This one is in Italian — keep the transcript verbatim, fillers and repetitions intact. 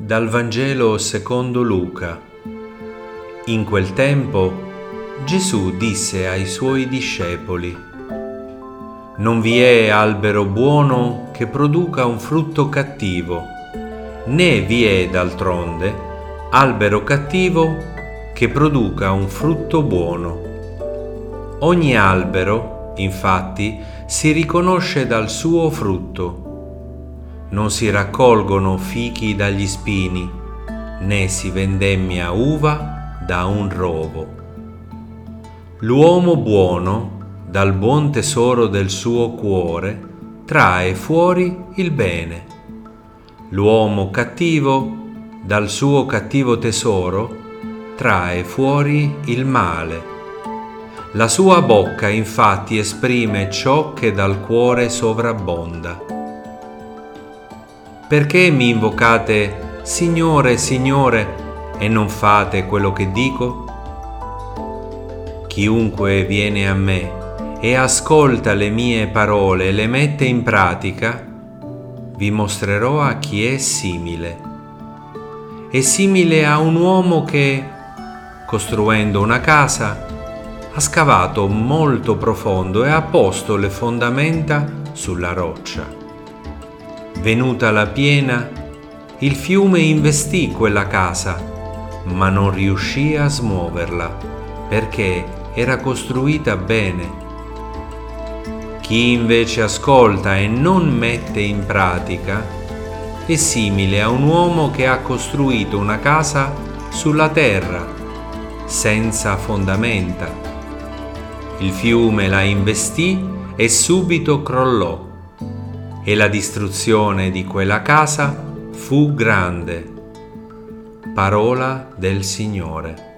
Dal Vangelo secondo Luca. In quel tempo Gesù disse ai suoi discepoli: Non vi è albero buono che produca un frutto cattivo, né vi è d'altronde albero cattivo che produca un frutto buono. Ogni albero, infatti, si riconosce dal suo frutto. Non si raccolgono fichi dagli spini, né si vendemmia uva da un rovo. L'uomo buono, dal buon tesoro del suo cuore, trae fuori il bene. L'uomo cattivo, dal suo cattivo tesoro, trae fuori il male. La sua bocca infatti esprime ciò che dal cuore sovrabbonda. Perché mi invocate Signore, Signore, e non fate quello che dico? Chiunque viene a me e ascolta le mie parole e le mette in pratica, vi mostrerò a chi è simile. È simile a un uomo che, costruendo una casa, ha scavato molto profondo e ha posto le fondamenta sulla roccia. Venuta la piena, il fiume investì quella casa, ma non riuscì a smuoverla, perché era costruita bene. Chi invece ascolta e non mette in pratica è simile a un uomo che ha costruito una casa sulla terra, senza fondamenta. Il fiume la investì e subito crollò, e la distruzione di quella casa fu grande. Parola del Signore.